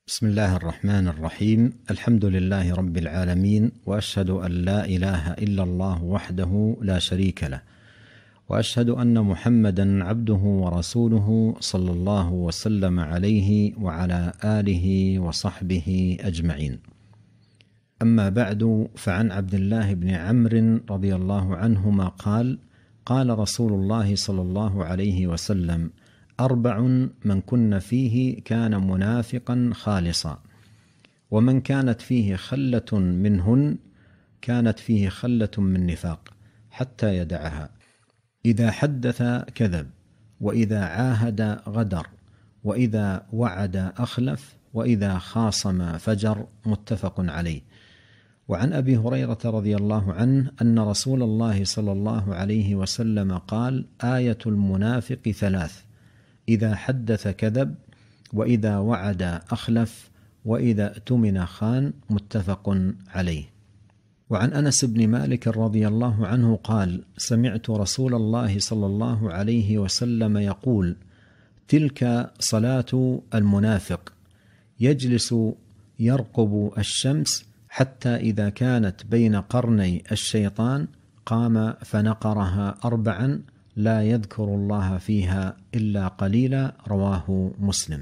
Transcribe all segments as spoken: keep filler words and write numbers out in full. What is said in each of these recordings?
بسم الله الرحمن الرحيم. الحمد لله رب العالمين، وأشهد أن لا إله إلا الله وحده لا شريك له، وأشهد أن محمدا عبده ورسوله صلى الله وسلم عليه وعلى آله وصحبه أجمعين. أما بعد، فعن عبد الله بن عمرو رضي الله عنهما قال: قال رسول الله صلى الله عليه وسلم: أربع من كن فيه كان منافقا خالصا، ومن كانت فيه خلة منهن كانت فيه خلة من نفاق حتى يدعها: إذا حدث كذب، وإذا عاهد غدر، وإذا وعد أخلف، وإذا خاصم فجر. متفق عليه. وعن أبي هريرة رضي الله عنه أن رسول الله صلى الله عليه وسلم قال: آية المنافق ثلاث: إذا حدث كذب، وإذا وعد أخلف، وإذا اؤتمن خان. متفق عليه. وعن أنس بن مالك رضي الله عنه قال: سمعت رسول الله صلى الله عليه وسلم يقول: تلك صلاة المنافق، يجلس يرقب الشمس حتى إذا كانت بين قرني الشيطان قام فنقرها أربعا لا يذكر الله فيها إلا قليلا. رواه مسلم.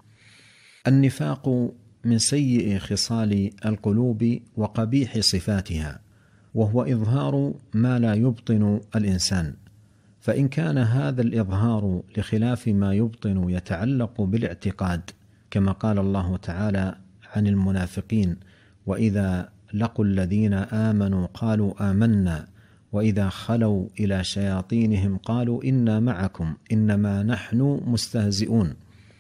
النفاق من سيء خصال القلوب وقبيح صفاتها، وهو إظهار ما لا يبطن الإنسان، فإن كان هذا الإظهار لخلاف ما يبطن يتعلق بالاعتقاد، كما قال الله تعالى عن المنافقين: وإذا لقوا الذين آمنوا قالوا آمنا، وإذا خلوا إلى شياطينهم قالوا إنا معكم إنما نحن مستهزئون.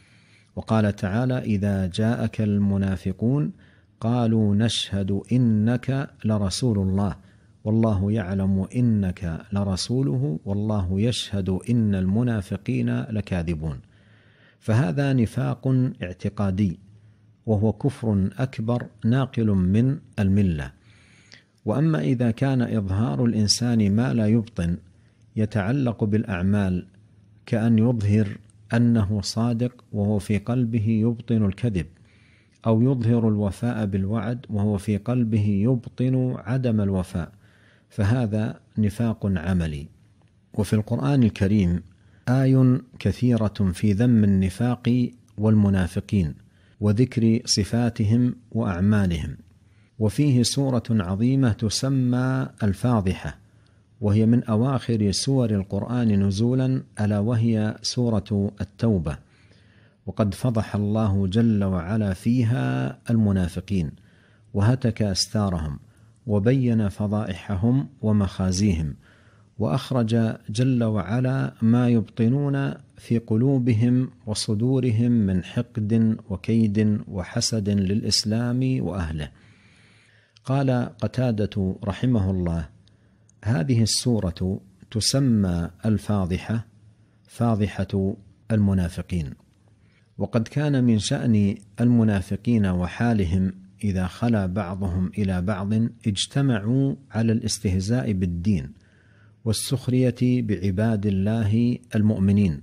وقال تعالى: إذا جاءك المنافقون قالوا نشهد إنك لرسول الله والله يعلم إنك لرسوله والله يشهد إن المنافقين لكاذبون. فهذا نفاق اعتقادي، وهو كفر أكبر ناقل من الملة. وأما إذا كان إظهار الإنسان ما لا يبطن يتعلق بالأعمال، كأن يظهر أنه صادق وهو في قلبه يبطن الكذب، أو يظهر الوفاء بالوعد وهو في قلبه يبطن عدم الوفاء، فهذا نفاق عملي. وفي القرآن الكريم آي كثيرة في ذم النفاق والمنافقين وذكر صفاتهم وأعمالهم، وفيه سورة عظيمة تسمى الفاضحة، وهي من أواخر سور القرآن نزولا، ألا وهي سورة التوبة. وقد فضح الله جل وعلا فيها المنافقين وهتك أستارهم وبين فضائحهم ومخازيهم، وأخرج جل وعلا ما يبطنون في قلوبهم وصدورهم من حقد وكيد وحسد للإسلام وأهله. قال قتادة رحمه الله: هذه السورة تسمى الفاضحة، فاضحة المنافقين. وقد كان من شأن المنافقين وحالهم إذا خلا بعضهم إلى بعض اجتمعوا على الاستهزاء بالدين والسخرية بعباد الله المؤمنين،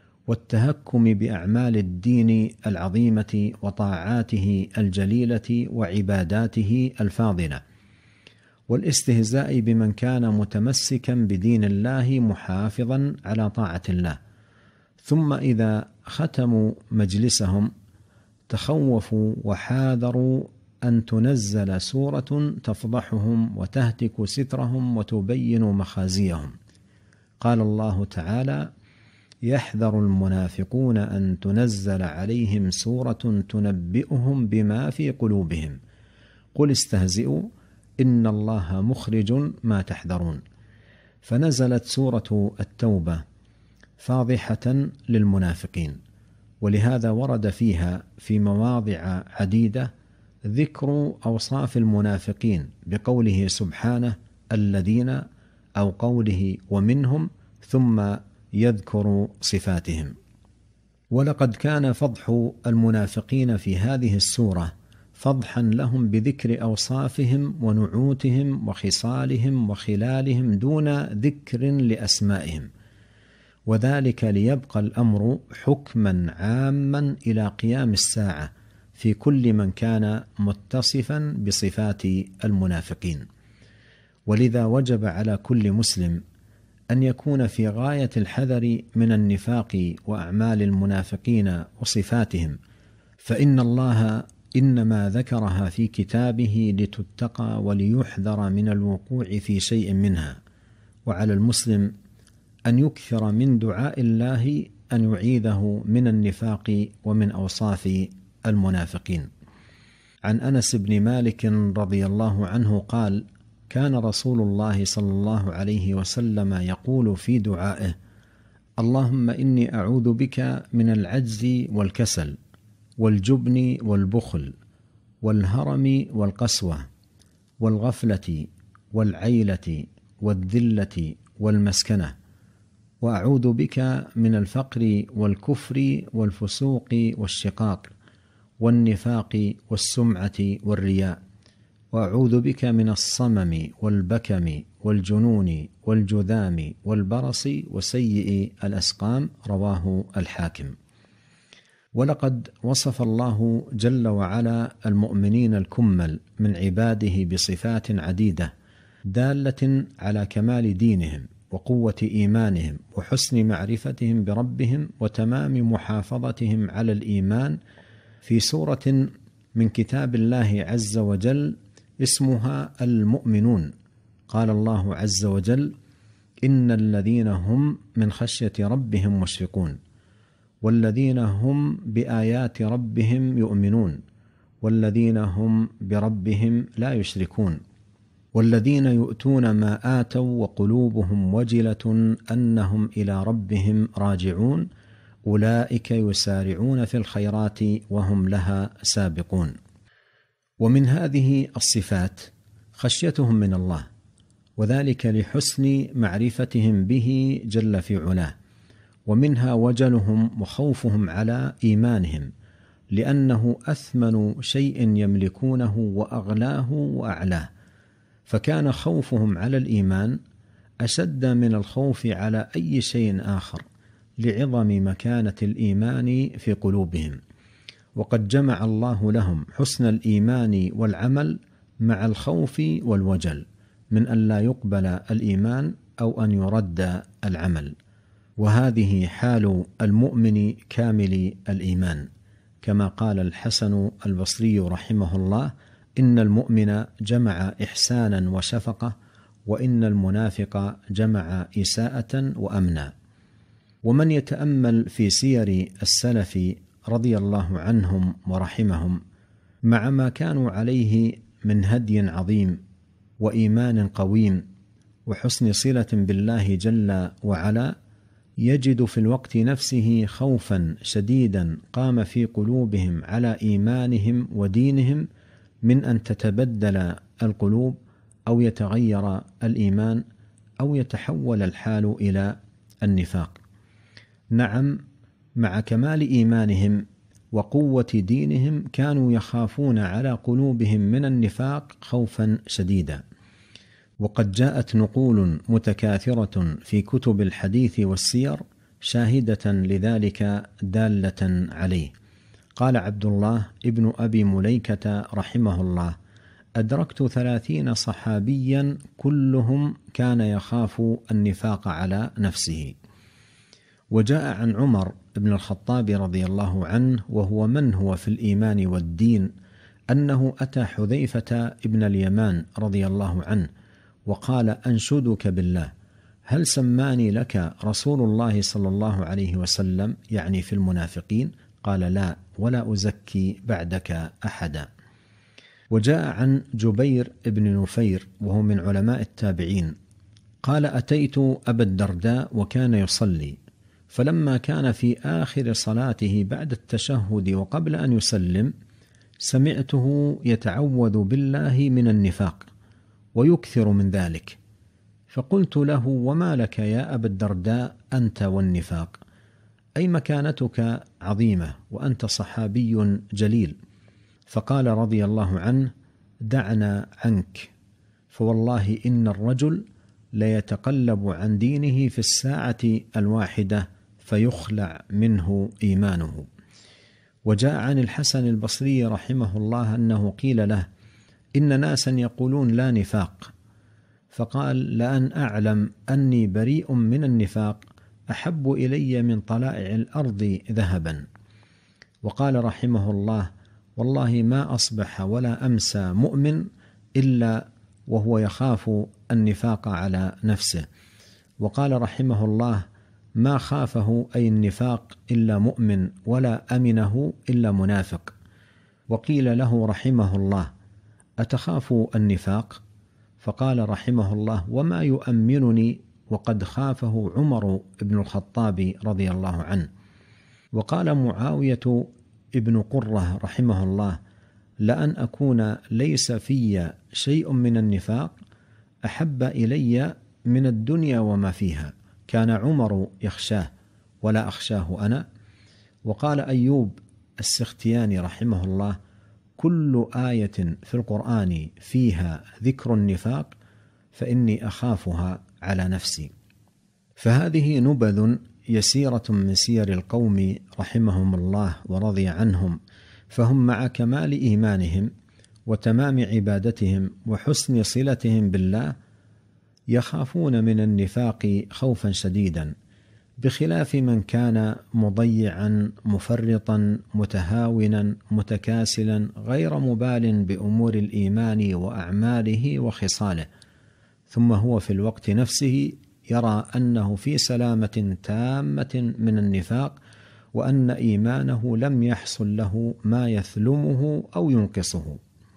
والتهكم بأعمال الدين العظيمة وطاعاته الجليلة وعباداته الفاضلة، والاستهزاء بمن كان متمسكا بدين الله محافظا على طاعة الله. ثم إذا ختموا مجلسهم تخوفوا وحاذروا أن تنزل سورة تفضحهم وتهتك سترهم وتبين مخازيهم. قال الله تعالى: يحذر المنافقون أن تنزل عليهم سورة تنبئهم بما في قلوبهم قل استهزئوا إن الله مخرج ما تحذرون. فنزلت سورة التوبة فاضحة للمنافقين، ولهذا ورد فيها في مواضع عديدة ذكر أوصاف المنافقين بقوله سبحانه الذين، أو قوله ومنهم، ثم يذكر صفاتهم. ولقد كان فضح المنافقين في هذه السورة فضحا لهم بذكر أوصافهم ونعوتهم وخصالهم وخلالهم دون ذكر لأسمائهم، وذلك ليبقى الأمر حكما عاما إلى قيام الساعة في كل من كان متصفا بصفات المنافقين. ولذا وجب على كل مسلم أن يكون في غاية الحذر من النفاق وأعمال المنافقين وصفاتهم، فإن الله إنما ذكرها في كتابه لتتقى وليحذر من الوقوع في شيء منها. وعلى المسلم أن يكثر من دعاء الله أن يعيذه من النفاق ومن أوصاف المنافقين. عن أنس بن مالك رضي الله عنه قال: كان رسول الله صلى الله عليه وسلم يقول في دعائه: اللهم إني أعوذ بك من العجز والكسل والجبن والبخل والهرم والقسوة والغفلة والعيلة والذلة والمسكنة، وأعوذ بك من الفقر والكفر والفسوق والشقاق والنفاق والسمعة والرياء، وأعوذ بك من الصمم والبكم والجنون والجذام والبرص وسيء الأسقام. رواه الحاكم. ولقد وصف الله جل وعلا المؤمنين الكمل من عباده بصفات عديدة دالة على كمال دينهم وقوة إيمانهم وحسن معرفتهم بربهم وتمام محافظتهم على الإيمان في سورة من كتاب الله عز وجل اسمها المؤمنون. قال الله عز وجل: إن الذين هم من خشية ربهم مشفقون، والذين هم بآيات ربهم يؤمنون، والذين هم بربهم لا يشركون، والذين يؤتون ما آتوا وقلوبهم وجلة أنهم إلى ربهم راجعون، أولئك يسارعون في الخيرات وهم لها سابقون. ومن هذه الصفات خشيتهم من الله، وذلك لحسن معرفتهم به جل في علاه، ومنها وجلهم وخوفهم على إيمانهم، لأنه أثمن شيء يملكونه وأغلاه وأعلاه، فكان خوفهم على الإيمان أشد من الخوف على أي شيء آخر لعظم مكانة الإيمان في قلوبهم. وقد جمع الله لهم حسن الإيمان والعمل مع الخوف والوجل من أن لا يقبل الإيمان أو أن يرد العمل، وهذه حال المؤمن كامل الإيمان، كما قال الحسن البصري رحمه الله: إن المؤمن جمع إحسانا وشفقة، وإن المنافق جمع إساءة وأمنا. ومن يتأمل في سير السلف رضي الله عنهم ورحمهم مع ما كانوا عليه من هدي عظيم وإيمان قويم وحسن صلة بالله جل وعلا، يجد في الوقت نفسه خوفا شديدا قام في قلوبهم على إيمانهم ودينهم من أن تتبدل القلوب أو يتغير الإيمان أو يتحول الحال إلى النفاق. نعم، مع كمال إيمانهم وقوة دينهم كانوا يخافون على قلوبهم من النفاق خوفا شديدا. وقد جاءت نقول متكاثرة في كتب الحديث والسير شاهدة لذلك دالة عليه. قال عبد الله ابن أبي مليكة رحمه الله: أدركت ثلاثين صحابيا كلهم كان يخاف النفاق على نفسه. وجاء عن عمر بن الخطاب رضي الله عنه وهو من هو في الإيمان والدين أنه أتى حذيفة ابن اليمان رضي الله عنه وقال: أنشدك بالله، هل سماني لك رسول الله صلى الله عليه وسلم، يعني في المنافقين؟ قال: لا، ولا أزكي بعدك أحدا. وجاء عن جبير بن نفير وهو من علماء التابعين قال: أتيت أبا الدرداء وكان يصلي، فلما كان في آخر صلاته بعد التشهد وقبل أن يسلم سمعته يتعوذ بالله من النفاق ويكثر من ذلك، فقلت له: وما لك يا أبا الدرداء أنت والنفاق؟ أي مكانتك عظيمة وأنت صحابي جليل. فقال رضي الله عنه: دعنا عنك، فوالله إن الرجل ليتقلب عن دينه في الساعة الواحدة فيخلع منه إيمانه. وجاء عن الحسن البصري رحمه الله أنه قيل له: إن ناسا يقولون لا نفاق، فقال: لأن أعلم أني بريء من النفاق أحب إلي من طلائع الأرض ذهبا. وقال رحمه الله: والله ما أصبح ولا أمسى مؤمن إلا وهو يخاف النفاق على نفسه. وقال رحمه الله: ما خافه أي النفاق إلا مؤمن، ولا أمنه إلا منافق. وقيل له رحمه الله: أتخاف النفاق؟ فقال رحمه الله: وما يؤمنني وقد خافه عمر بن الخطاب رضي الله عنه. وقال معاوية ابن قرة رحمه الله: لأن أكون ليس في شيء من النفاق أحب إلي من الدنيا وما فيها، كان عمر يخشاه ولا أخشاه أنا. وقال أيوب السختياني رحمه الله: كل آية في القرآن فيها ذكر النفاق فإني أخافها على نفسي. فهذه نبذ يسيرة من سير القوم رحمهم الله ورضي عنهم، فهم مع كمال إيمانهم وتمام عبادتهم وحسن صلتهم بالله يخافون من النفاق خوفا شديدا، بخلاف من كان مضيعا مفرطا متهاونا متكاسلا غير مبال بأمور الإيمان وأعماله وخصاله، ثم هو في الوقت نفسه يرى أنه في سلامة تامة من النفاق، وأن إيمانه لم يحصل له ما يثلمه أو ينقصه.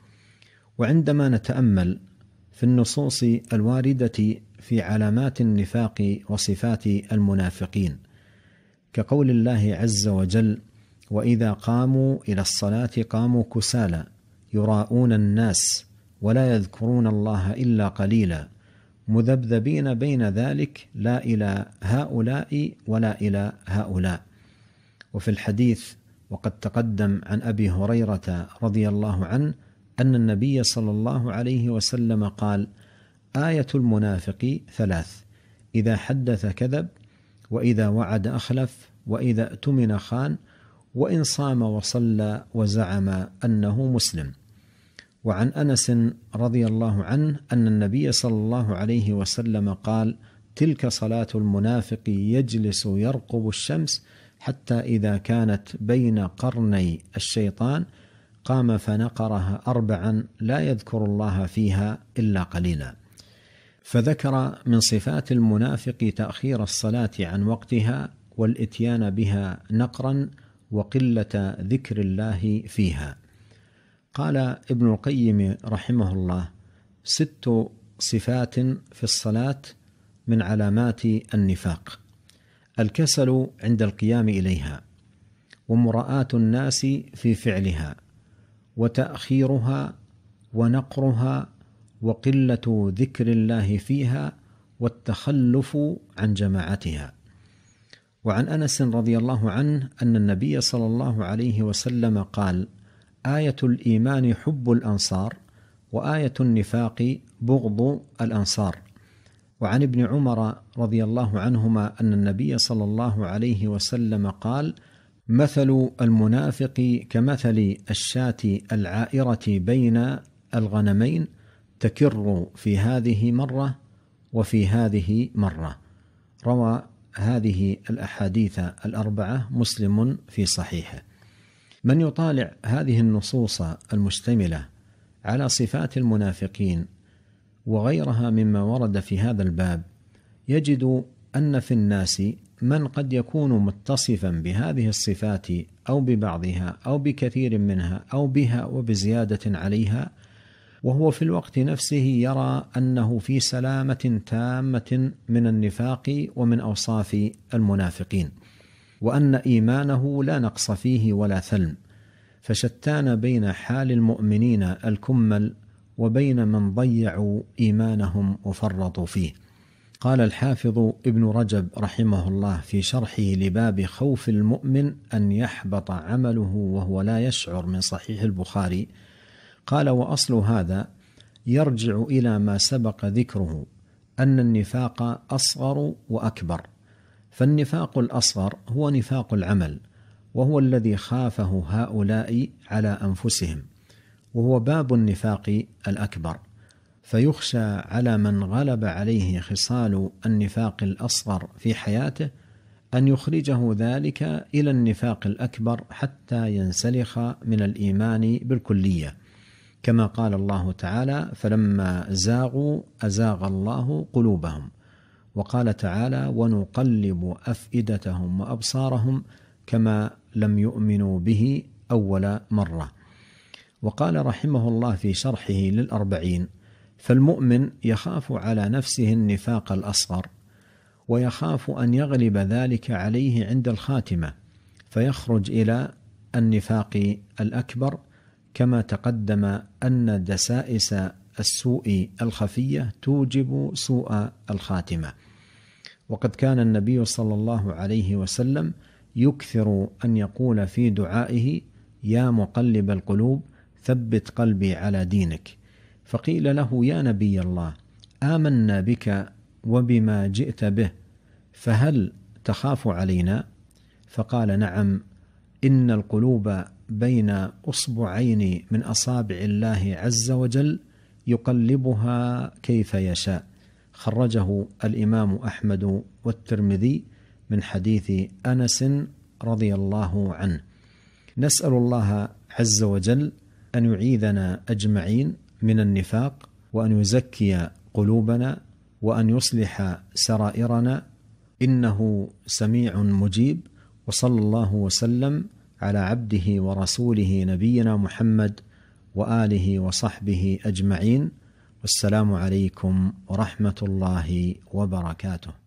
وعندما نتأمل في النصوص الواردة في علامات النفاق وصفات المنافقين، كقول الله عز وجل: وإذا قاموا إلى الصلاة قاموا كسالى يراءون الناس ولا يذكرون الله إلا قليلا مذبذبين بين ذلك لا إلى هؤلاء ولا إلى هؤلاء. وفي الحديث وقد تقدم عن أبي هريرة رضي الله عنه أن النبي صلى الله عليه وسلم قال: آية المنافق ثلاث: إذا حدث كذب، وإذا وعد أخلف، وإذا اؤتمن خان، وإن صام وصلى وزعم أنه مسلم. وعن أنس رضي الله عنه أن النبي صلى الله عليه وسلم قال: تلك صلاة المنافق يجلس يرقب الشمس حتى إذا كانت بين قرني الشيطان قام فنقرها أربعا لا يذكر الله فيها إلا قليلا. فذكر من صفات المنافق تأخير الصلاة عن وقتها والإتيان بها نقرا وقلة ذكر الله فيها. قال ابن القيم رحمه الله: ست صفات في الصلاة من علامات النفاق: الكسل عند القيام إليها، ومراءة الناس في فعلها، وتأخيرها، ونقرها، وقلة ذكر الله فيها، والتخلف عن جماعتها. وعن أنس رضي الله عنه أن النبي صلى الله عليه وسلم قال: آية الإيمان حب الأنصار، وآية النفاق بغض الأنصار. وعن ابن عمر رضي الله عنهما أن النبي صلى الله عليه وسلم قال: مثل المنافق كمثل الشاة العائرة بين الغنمين تكر في هذه مرة وفي هذه مرة. روى هذه الأحاديث الأربعة مسلم في صحيحه. من يطالع هذه النصوص المشتملة على صفات المنافقين وغيرها مما ورد في هذا الباب يجد أن في الناس من قد يكون متصفا بهذه الصفات أو ببعضها أو بكثير منها أو بها وبزيادة عليها، وهو في الوقت نفسه يرى أنه في سلامة تامة من النفاق ومن أوصاف المنافقين، وأن إيمانه لا نقص فيه ولا ثلم. فشتان بين حال المؤمنين الكمل وبين من ضيعوا إيمانهم وفرطوا فيه. قال الحافظ ابن رجب رحمه الله في شرحه لباب خوف المؤمن أن يحبط عمله وهو لا يشعر من صحيح البخاري، قال: وأصل هذا يرجع إلى ما سبق ذكره أن النفاق أصغر وأكبر. فالنفاق الأصغر هو نفاق العمل، وهو الذي خافه هؤلاء على أنفسهم، وهو باب النفاق الأكبر. فيخشى على من غلب عليه خصال النفاق الأصغر في حياته أن يخرجه ذلك إلى النفاق الأكبر حتى ينسلخ من الإيمان بالكلية، كما قال الله تعالى: فلما زاغوا أزاغ الله قلوبهم. وقال تعالى: ونقلب أفئدتهم وأبصارهم كما لم يؤمنوا به أول مرة. وقال رحمه الله في شرحه للأربعين: فالمؤمن يخاف على نفسه النفاق الأصغر، ويخاف أن يغلب ذلك عليه عند الخاتمة فيخرج إلى النفاق الأكبر، كما تقدم أن دسائس السوء الخفية توجب سوء الخاتمة. وقد كان النبي صلى الله عليه وسلم يكثر أن يقول في دعائه: يا مقلب القلوب ثبت قلبي على دينك. فقيل له: يا نبي الله، آمنا بك وبما جئت به، فهل تخاف علينا؟ فقال: نعم، إن القلوب بين أصبعين من أصابع الله عز وجل يقلبها كيف يشاء. خرجه الإمام أحمد والترمذي من حديث أنس رضي الله عنه. نسأل الله عز وجل أن يعيذنا أجمعين من النفاق، وأن يزكي قلوبنا، وأن يصلح سرائرنا، إنه سميع مجيب. وصلى الله وسلم على عبده ورسوله نبينا محمد وآله وصحبه أجمعين، والسلام عليكم ورحمة الله وبركاته.